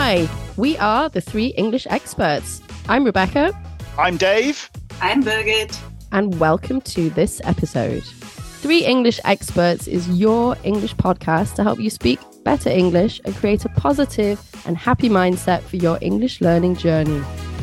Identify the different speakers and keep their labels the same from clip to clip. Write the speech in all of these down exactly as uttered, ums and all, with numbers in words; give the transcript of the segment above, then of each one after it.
Speaker 1: Hi, we are the Three English Experts. I'm Rebecca.
Speaker 2: I'm Dave.
Speaker 3: I'm Birgit.
Speaker 1: And welcome to this episode. Three English Experts is your English podcast to help you speak better English and create a positive and happy mindset for your English learning journey.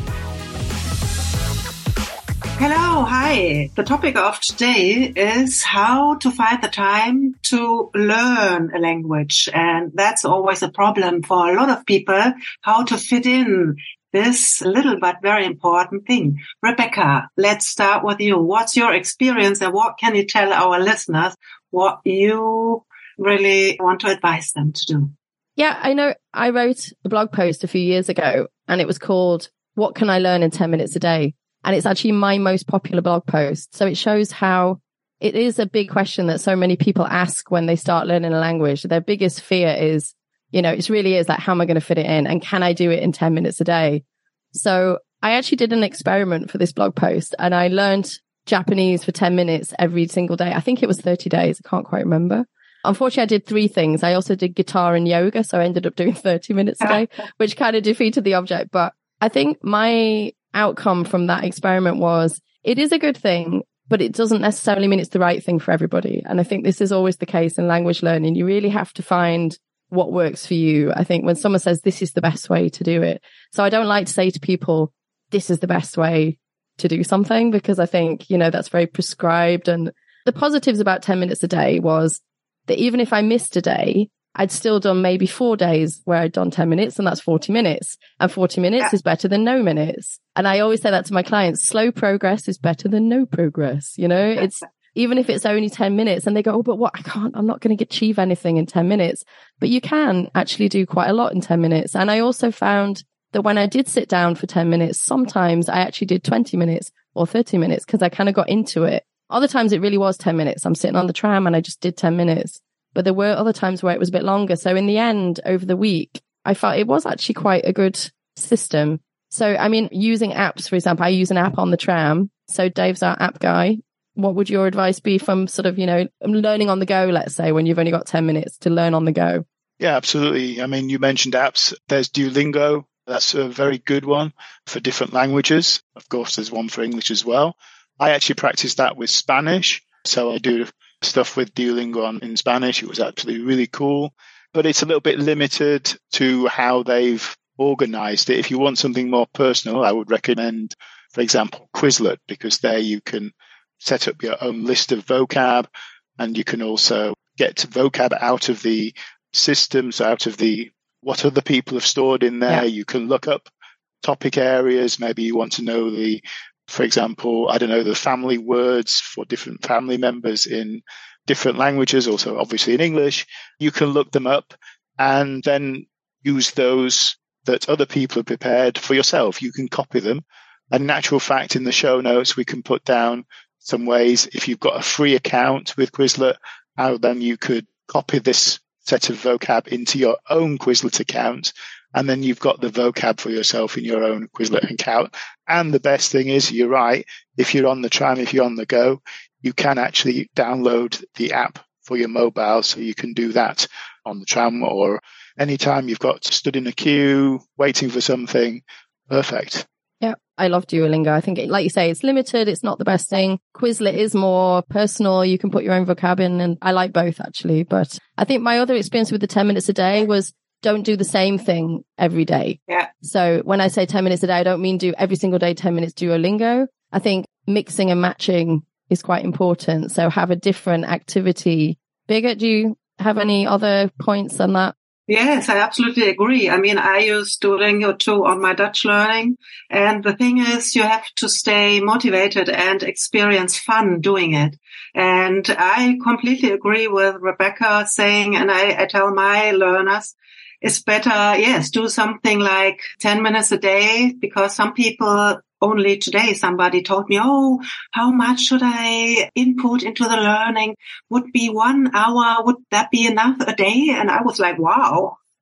Speaker 3: Hello, hi. The topic of today is how to find the time to learn a language. And that's always a problem for a lot of people, how to fit in this little but very important thing. Rebecca, let's start with you. What's your experience and what can you tell our listeners what you really want to advise them to do?
Speaker 1: Yeah, I know I wrote a blog post a few years ago and it was called, What Can I Learn in ten minutes a day? And it's actually my most popular blog post. So it shows how it is a big question that so many people ask when they start learning a language. Their biggest fear is, you know, it really is like, how am I going to fit it in? And can I do it in ten minutes a day? So I actually did an experiment for this blog post and I learned Japanese for ten minutes every single day. I think it was thirty days. I can't quite remember. Unfortunately, I did three things. I also did guitar and yoga. So I ended up doing thirty minutes a day, which kind of defeated the object. But I think my outcome from that experiment was it is a good thing, but it doesn't necessarily mean it's the right thing for everybody. And I think this is always the case in language learning. You really have to find what works for you. I think when someone says this is the best way to do it. So I don't like to say to people, this is the best way to do something, because I think, you know, that's very prescribed. And the positives about ten minutes a day was that even if I missed a day, I'd still done maybe four days where I'd done ten minutes, and that's forty minutes. And forty minutes yeah. is better than no minutes. And I always say that to my clients, slow progress is better than no progress. You know, it's even if it's only ten minutes and they go, oh, but what? I can't, I'm not going to achieve anything in ten minutes. But you can actually do quite a lot in ten minutes. And I also found that when I did sit down for ten minutes, sometimes I actually did twenty minutes or thirty minutes because I kind of got into it. Other times it really was ten minutes. I'm sitting on the tram and I just did ten minutes. But there were other times where it was a bit longer. So in the end, over the week, I felt it was actually quite a good system. So, I mean, using apps, for example, I use an app on the tram. So Dave's our app guy. What would your advice be from sort of, you know, learning on the go, let's say, when you've only got ten minutes to learn on the go?
Speaker 2: Yeah, absolutely. I mean, you mentioned apps. There's Duolingo. That's a very good one for different languages. Of course, there's one for English as well. I actually practice that with Spanish. So I do stuff with Duolingo on, in Spanish. It was actually really cool, but it's a little bit limited to how they've organized it. If you want something more personal, I would recommend, for example, Quizlet, because there you can set up your own list of vocab and you can also get vocab out of the systems, out of the what other people have stored in there. Yeah. You can look up topic areas. Maybe you want to know the For example, I don't know, the family words for different family members in different languages, also obviously in English. You can look them up and then use those that other people have prepared for yourself. You can copy them. And natural fact, in the show notes, we can put down some ways, if you've got a free account with Quizlet, how then you could copy this set of vocab into your own Quizlet account. And then you've got the vocab for yourself in your own Quizlet account. And the best thing is, you're right, if you're on the tram, if you're on the go, you can actually download the app for your mobile. So you can do that on the tram or anytime you've got stood in a queue, waiting for something. Perfect.
Speaker 1: Yeah, I love Duolingo. I think, like you say, it's limited. It's not the best thing. Quizlet is more personal. You can put your own vocab in, and I like both, actually. But I think my other experience with the ten minutes a day was don't do the same thing every day.
Speaker 3: Yeah.
Speaker 1: So when I say ten minutes a day, I don't mean do every single day ten minutes Duolingo. I think mixing and matching is quite important. So have a different activity. Birgit, do you have any other points on that?
Speaker 3: Yes, I absolutely agree. I mean, I use Duolingo too on my Dutch learning. And the thing is, you have to stay motivated and experience fun doing it. And I completely agree with Rebecca saying, and I, I tell my learners, it's better, yes, do something like ten minutes a day, because some people, only today somebody told me, oh, how much should I input into the learning? Would be one hour, would that be enough a day? And I was like, wow,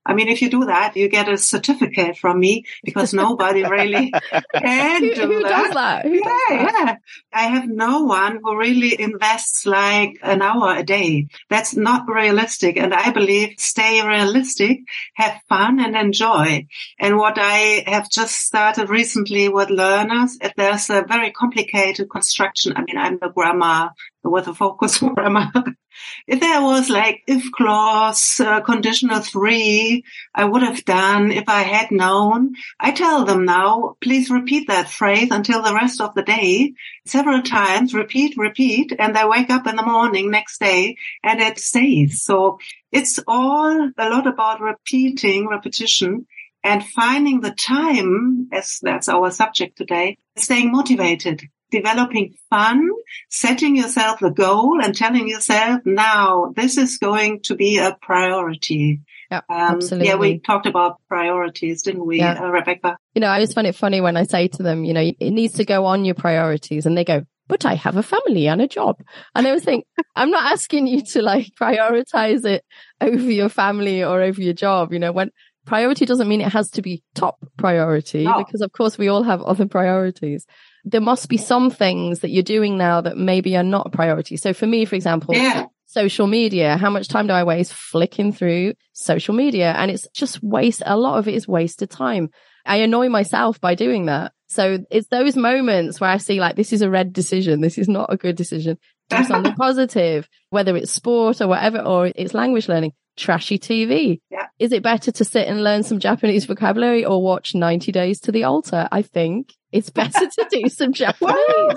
Speaker 3: I mean, if you do that, you get a certificate from me because nobody really can
Speaker 1: who,
Speaker 3: do
Speaker 1: who
Speaker 3: that.
Speaker 1: Does that? Who
Speaker 3: yeah,
Speaker 1: does that?
Speaker 3: yeah. I have no one who really invests like an hour a day. That's not realistic. And I believe stay realistic, have fun and enjoy. And what I have just started recently with learners, if there's a very complicated construction, I mean, I'm the grammar, with a focus on grammar. If there was like if clause, uh, conditional three, I would have done if I had known. I tell them now, please repeat that phrase until the rest of the day, several times, repeat, repeat, and they wake up in the morning next day and it stays. So it's all a lot about repeating, repetition, and finding the time, as that's our subject today, staying motivated. Developing fun, setting yourself the goal and telling yourself, now this is going to be a priority.
Speaker 1: Yeah,
Speaker 3: um,
Speaker 1: absolutely.
Speaker 3: Yeah, we talked about priorities, didn't we,
Speaker 1: yeah.
Speaker 3: uh, Rebecca?
Speaker 1: You know, I always find it funny when I say to them, you know, it needs to go on your priorities. And they go, but I have a family and a job. And I always think, I'm not asking you to like prioritize it over your family or over your job. You know, when priority doesn't mean it has to be top priority, no. because of course we all have other priorities. There must be some things that you're doing now that maybe are not a priority. So for me, for example,
Speaker 3: yeah.
Speaker 1: social media, how much time do I waste flicking through social media? And it's just waste. A lot of it is wasted time. I annoy myself by doing that. So it's those moments where I see like, this is a red decision. This is not a good decision. Do something positive, whether it's sport or whatever, or it's language learning. Trashy T V.
Speaker 3: Yeah.
Speaker 1: Is it better to sit and learn some Japanese vocabulary or watch ninety days to the Altar? I think it's better to do some Japanese.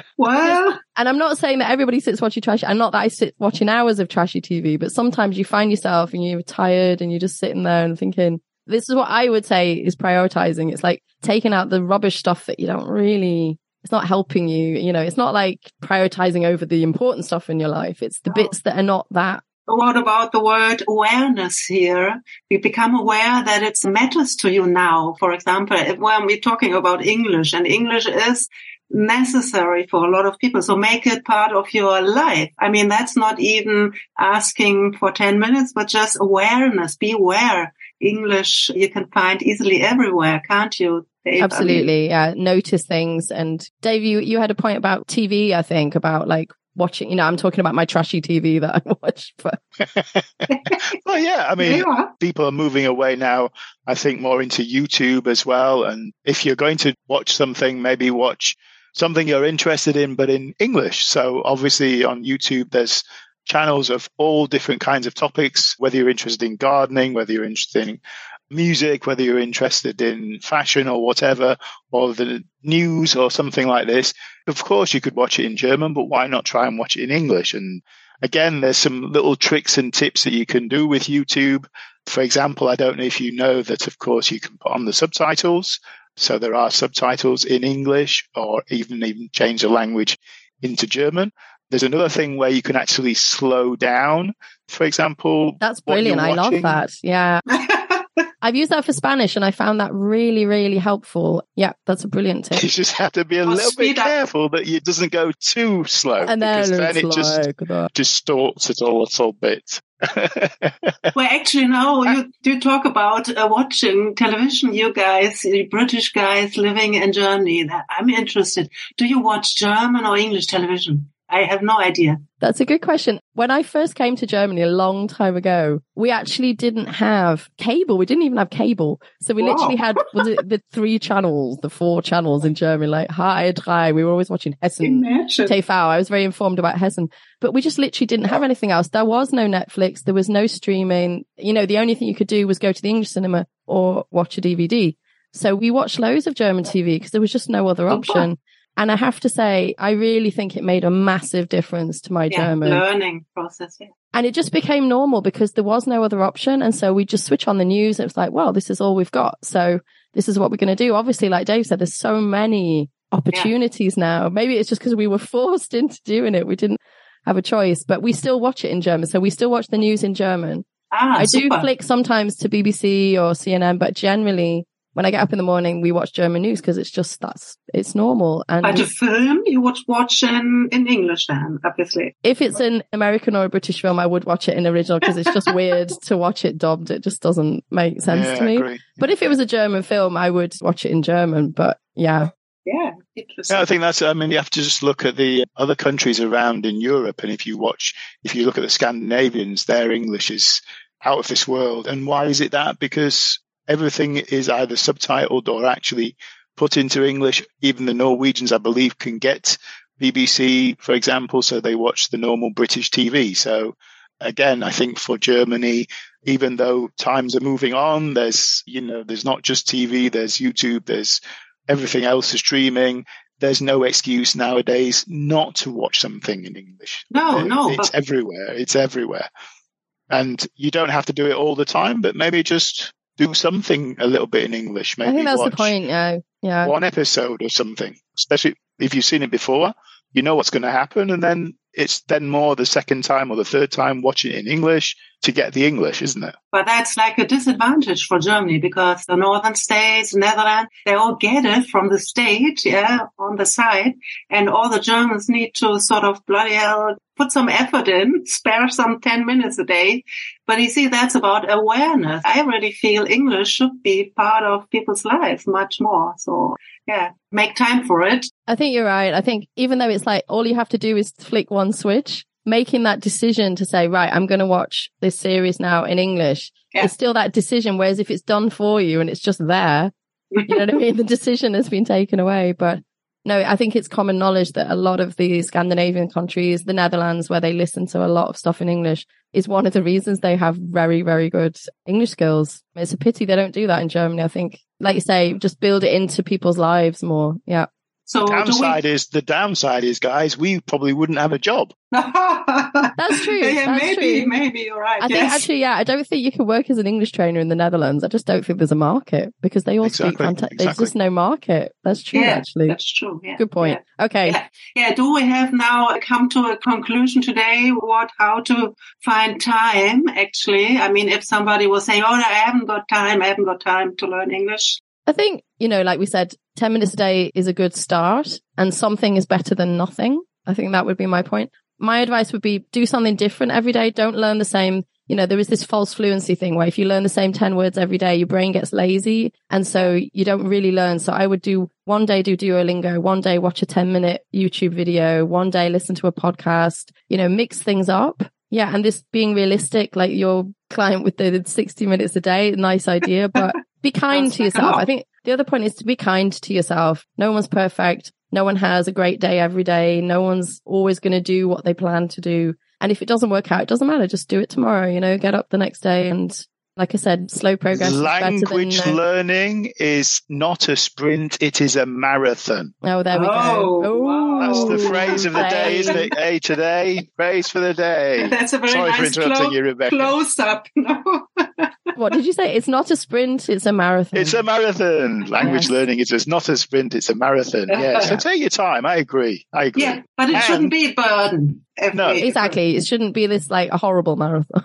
Speaker 3: Well,
Speaker 1: and I'm not saying that everybody sits watching trashy. I'm not that I sit watching hours of trashy T V, but sometimes you find yourself and you're tired and you're just sitting there and thinking, this is what I would say is prioritizing. It's like taking out the rubbish stuff that you don't really, it's not helping you. You know, it's not like prioritizing over the important stuff in your life. It's the bits that are not that.
Speaker 3: What about the word awareness here? We become aware that it matters to you now. For example, if, when we're talking about English, and English is necessary for a lot of people. So make it part of your life. I mean, that's not even asking for ten minutes, but just awareness. Be aware. English you can find easily everywhere, can't you, Dave?
Speaker 1: Absolutely. Yeah. Notice things. And Dave, you, you had a point about T V, I think, about like, watching, you know, I'm talking about my trashy T V that I watch. But...
Speaker 2: well, yeah, I mean,
Speaker 3: yeah.
Speaker 2: people are moving away now, I think, more into YouTube as well. And if you're going to watch something, maybe watch something you're interested in, but in English. So obviously on YouTube, there's channels of all different kinds of topics, whether you're interested in gardening, whether you're interested in music, whether you're interested in fashion or whatever, or the news or something like this. Of course, you could watch it in German, but why not try and watch it in English? And again, there's some little tricks and tips that you can do with YouTube. For example, I don't know if you know that, of course, you can put on the subtitles. So there are subtitles in English, or even, even change the language into German. There's another thing where you can actually slow down, for example.
Speaker 1: That's brilliant. I love that. Yeah. I've used that for Spanish and I found that really, really helpful. Yeah, that's a brilliant tip.
Speaker 2: You just have to be a oh, little bit careful that it doesn't go too slow.
Speaker 1: And then,
Speaker 2: because then it
Speaker 1: like
Speaker 2: just
Speaker 1: that.
Speaker 2: distorts it a little bit.
Speaker 3: Well, actually, no, you do talk about uh, watching television, you guys, you British guys living in Germany. I'm interested. Do you watch German or English television? I have no idea.
Speaker 1: That's a good question. When I first came to Germany a long time ago, we actually didn't have cable. We didn't even have cable. So we
Speaker 3: Wow.
Speaker 1: literally had was it the three channels, the four channels in Germany, like H R drei. We were always watching Hessen
Speaker 3: Imagine.
Speaker 1: T V. I was very informed about Hessen, but we just literally didn't have anything else. There was no Netflix. There was no streaming. You know, the only thing you could do was go to the English cinema or watch a D V D. So we watched loads of German T V because there was just no other option. And I have to say, I really think it made a massive difference to my
Speaker 3: yeah,
Speaker 1: German
Speaker 3: learning process. Yeah.
Speaker 1: And it just became normal because there was no other option. And so we just switch on the news. And it was like, well, this is all we've got. So this is what we're going to do. Obviously, like Dave said, there's so many opportunities yeah. now. Maybe it's just because we were forced into doing it. We didn't have a choice, but we still watch it in German. So we still watch the news in German.
Speaker 3: Ah,
Speaker 1: I
Speaker 3: super.
Speaker 1: do flick sometimes to B B C or C N N, but generally when I get up in the morning, we watch German news because it's just, that's, it's normal. And
Speaker 3: but a film you would watch in, in English then, obviously.
Speaker 1: If it's an American or a British film, I would watch it in original because it's just weird to watch it dubbed. It just doesn't make sense
Speaker 2: yeah,
Speaker 1: to me.
Speaker 2: I agree.
Speaker 1: But if it was a German film, I would watch it in German. But yeah.
Speaker 3: Yeah, interesting.
Speaker 2: Yeah, I think that's, I mean, you have to just look at the other countries around in Europe. And if you watch, if you look at the Scandinavians, their English is out of this world. And why is it that? Because everything is either subtitled or actually put into English. Even the Norwegians, I believe, can get B B C, for example, so they watch the normal British T V. So again, I think for Germany, even though times are moving on, there's, you know, there's not just T V, there's YouTube, there's everything else is streaming. There's no excuse nowadays not to watch something in English.
Speaker 3: No, no.
Speaker 2: It's
Speaker 3: but-
Speaker 2: everywhere. It's everywhere. And you don't have to do it all the time, but maybe just do something a little bit in English. Maybe
Speaker 1: I think that's
Speaker 2: watch
Speaker 1: the point. Yeah. Yeah.
Speaker 2: one episode or something, especially if you've seen it before, you know what's going to happen. And then it's then more the second time or the third time watching it in English to get the English, isn't it?
Speaker 3: But that's like a disadvantage for Germany because the northern states, Netherlands, they all get it from the state, yeah, on the side. And all the Germans need to sort of bloody hell put some effort in, spare some ten minutes a day. But you see, that's about awareness. I really feel English should be part of people's lives much more. So yeah, make time for it.
Speaker 1: I think you're right. I think even though it's like all you have to do is flick one switch, making that decision to say, right, I'm going to watch this series now in English. Yeah. It's still that decision. Whereas if it's done for you and it's just there, you know what I mean? The decision has been taken away. But no, I think it's common knowledge that a lot of the Scandinavian countries, the Netherlands, where they listen to a lot of stuff in English, is one of the reasons they have very, very good English skills. It's a pity they don't do that in Germany. I think, like you say, just build it into people's lives more. Yeah.
Speaker 3: So
Speaker 2: the downside
Speaker 3: we...
Speaker 2: is the downside is, guys, we probably wouldn't have a job.
Speaker 1: That's true.
Speaker 3: Yeah,
Speaker 1: That's
Speaker 3: maybe,
Speaker 1: true.
Speaker 3: maybe you're right.
Speaker 1: I
Speaker 3: yes.
Speaker 1: think actually, yeah, I don't think you can work as an English trainer in the Netherlands. I just don't think there's a market because they all
Speaker 2: exactly,
Speaker 1: speak fantastic.
Speaker 2: exactly.
Speaker 1: There's just no market. That's true,
Speaker 3: yeah,
Speaker 1: actually.
Speaker 3: That's true. Yeah.
Speaker 1: Good point.
Speaker 3: Yeah.
Speaker 1: Okay.
Speaker 3: Yeah. yeah. Do we have now come to a conclusion today? What, how to find time? Actually, I mean, if somebody was saying, "Oh, I haven't got time. I haven't got time to learn English."
Speaker 1: I think, you know, like we said, ten minutes a day is a good start and something is better than nothing. I think that would be my point. My advice would be do something different every day. Don't learn the same. You know, there is this false fluency thing where if you learn the same ten words every day, your brain gets lazy. And so you don't really learn. So I would do one day do Duolingo, one day watch a ten minute YouTube video, one day listen to a podcast, you know, mix things up. Yeah. And this being realistic, like your client with the sixty minutes a day, nice idea, but be kind to yourself. I think the other point is to be kind to yourself. No one's perfect. No one has a great day every day. No one's always going to do what they plan to do. And if it doesn't work out, it doesn't matter. Just do it tomorrow, you know, get up the next day. And like I said, slow progress
Speaker 2: Language
Speaker 1: is better than, uh,
Speaker 2: learning is not a sprint. It is a marathon.
Speaker 1: Oh, there we
Speaker 3: oh,
Speaker 1: go.
Speaker 3: Wow.
Speaker 2: That's the phrase of the day, isn't it? Hey, today, phrase for the day.
Speaker 3: That's a very
Speaker 2: Sorry
Speaker 3: nice
Speaker 2: for interrupting
Speaker 3: clo-
Speaker 2: you, Rebecca.
Speaker 3: close up. No.
Speaker 1: What did you say? It's not a sprint, it's a marathon.
Speaker 2: It's a marathon. Language
Speaker 1: Yes.
Speaker 2: learning is it's not a sprint, it's a marathon. Yeah. So take your time. I agree. I agree.
Speaker 3: Yeah, but it
Speaker 2: And-
Speaker 3: shouldn't be a burden. every-
Speaker 2: No.
Speaker 1: Exactly. It shouldn't be this like a horrible marathon.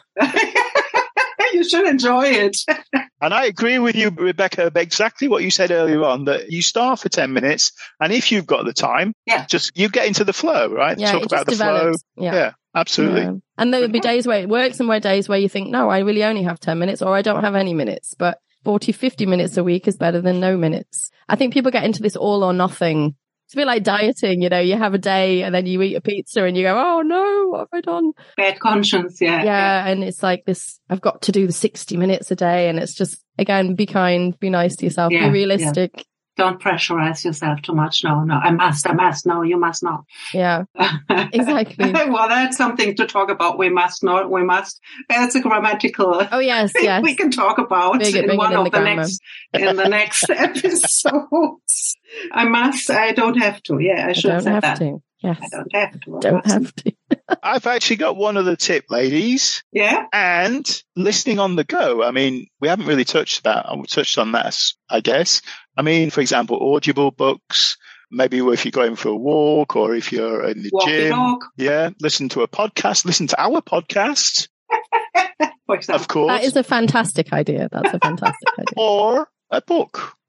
Speaker 3: You should enjoy it.
Speaker 2: And I agree with you, Rebecca, exactly what you said earlier on, that you start for ten minutes. And if you've got the time,
Speaker 3: Yeah.
Speaker 2: just you get into the flow, right?
Speaker 1: Yeah,
Speaker 2: Talk
Speaker 1: it
Speaker 2: about
Speaker 1: just
Speaker 2: the flow.
Speaker 1: develops. Yeah.
Speaker 2: Yeah, absolutely.
Speaker 1: Yeah. And there would be days where it works and where days where you think, no, I really only have ten minutes or I don't have any minutes. But forty, fifty minutes a week is better than no minutes. I think people get into this all or nothing. It's a bit like dieting, you know, you have a day and then you eat a pizza and you go, oh no, what have I done?
Speaker 3: Bad conscience, yeah.
Speaker 1: Yeah. And it's like this, I've got to do the sixty minutes a day. And it's just, again, be kind, be nice to yourself,
Speaker 3: Yeah,
Speaker 1: be realistic.
Speaker 3: Don't pressurize yourself too much. No, no, I must, I must. No, you must not.
Speaker 1: Yeah, exactly.
Speaker 3: Well, that's something to talk about. We must not, we must. That's a grammatical
Speaker 1: Oh, yes,
Speaker 3: thing
Speaker 1: yes.
Speaker 3: we can talk about
Speaker 1: Big it,
Speaker 3: in
Speaker 1: bring
Speaker 3: one
Speaker 1: it in
Speaker 3: of
Speaker 1: the
Speaker 3: the,
Speaker 1: grammar.
Speaker 3: next, in the next episodes. I must, I don't have to. Yeah, I
Speaker 1: I
Speaker 3: should
Speaker 1: don't
Speaker 3: have
Speaker 1: have
Speaker 3: that.
Speaker 1: to. Yes.
Speaker 3: I don't have to. I
Speaker 1: Don't
Speaker 3: must.
Speaker 1: have to.
Speaker 2: I've actually got one other tip, ladies.
Speaker 3: Yeah.
Speaker 2: And listening on the go. I mean, we haven't really touched that. We touched on that, I guess. I mean, for example, Audible books, maybe if you're going for a walk or if you're in the
Speaker 3: Walk the
Speaker 2: gym.
Speaker 3: dog,
Speaker 2: Yeah. Listen to a podcast. Listen to our podcast,
Speaker 3: for example.
Speaker 2: of course.
Speaker 1: That is a fantastic idea. That's a fantastic idea.
Speaker 2: Or a book.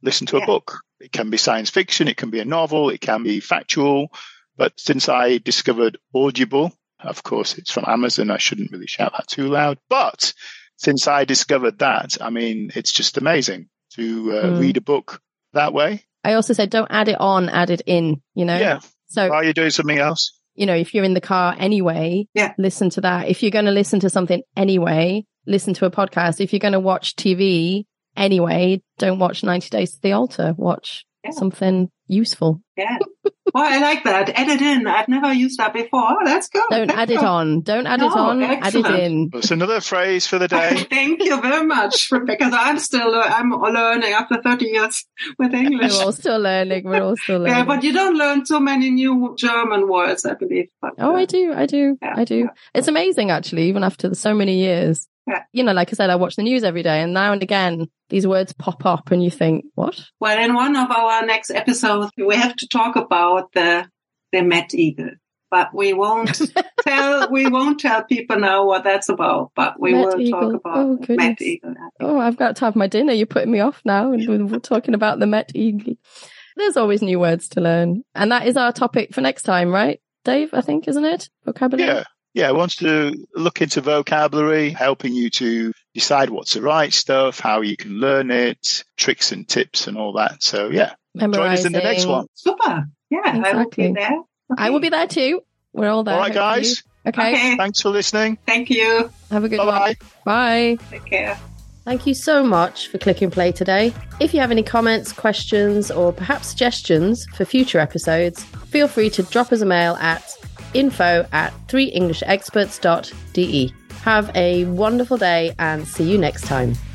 Speaker 2: listen to
Speaker 3: Yeah.
Speaker 2: a book. It can be science fiction, it can be a novel, it can be factual. But since I discovered Audible, of course, it's from Amazon. I shouldn't really shout that too loud. But since I discovered that, I mean, it's just amazing to uh,
Speaker 1: Mm.
Speaker 2: read a book that way.
Speaker 1: I also said, don't add it on, add it in, you know?
Speaker 2: Yeah.
Speaker 1: So,
Speaker 2: While you're doing something else.
Speaker 1: you know, if you're in the car anyway,
Speaker 3: Yeah.
Speaker 1: listen to that. If you're going to listen to something anyway, listen to a podcast. If you're going to watch T V anyway, don't watch ninety Days to the Altar. Watch
Speaker 3: Yeah.
Speaker 1: something useful.
Speaker 3: Yeah. Well, I like that. Add it in. I've never used that before. Oh, that's good.
Speaker 1: Don't
Speaker 3: That's
Speaker 1: add it
Speaker 3: good.
Speaker 1: on. Don't add
Speaker 3: No,
Speaker 1: it on.
Speaker 3: excellent.
Speaker 1: Add it in.
Speaker 2: It's another phrase for the day.
Speaker 3: Thank you very much, because I'm still I'm learning after thirty years with English.
Speaker 1: We're all still learning. We're all still learning.
Speaker 3: Yeah, but you don't learn so many new German words, I believe. But,
Speaker 1: Oh,
Speaker 3: uh,
Speaker 1: I do. I do.
Speaker 3: Yeah,
Speaker 1: I do.
Speaker 3: yeah.
Speaker 1: It's amazing, actually, even after so many years.
Speaker 3: Yeah.
Speaker 1: You know, like I said, I watch the news every day, and now and again, these words pop up, and you think, what?
Speaker 3: Well, in one of our next episodes, we have to talk about the the Met Eagle, but we won't tell we won't tell people now what that's about. But we
Speaker 1: Met
Speaker 3: will
Speaker 1: Eagle.
Speaker 3: talk about
Speaker 1: Oh,
Speaker 3: the
Speaker 1: goodness.
Speaker 3: Met Eagle.
Speaker 1: Oh, I've got to have my dinner. You're putting me off now, and we're we're talking about the Met Eagle. There's always new words to learn, and that is our topic for next time, right, Dave? I think, isn't it? Vocabulary.
Speaker 2: Yeah. Yeah, I want to look into vocabulary, helping you to decide what's the right stuff, how you can learn it, tricks and tips and all that. So, yeah, join us in the next
Speaker 1: Memorizing.
Speaker 2: one.
Speaker 3: Super. Yeah, I will
Speaker 1: Exactly.
Speaker 3: be there.
Speaker 1: I will be there too. We're all there.
Speaker 2: All right,
Speaker 1: hopefully.
Speaker 2: guys.
Speaker 1: Okay.
Speaker 3: Okay.
Speaker 2: Thanks for listening.
Speaker 3: Thank you.
Speaker 1: Have a good
Speaker 2: Bye-bye.
Speaker 1: one. Bye.
Speaker 3: Take care.
Speaker 1: Thank you so much for clicking play today. If you have any comments, questions, or perhaps suggestions for future episodes, feel free to drop us a mail at info at three english experts dot d e. Have a wonderful day and see you next time.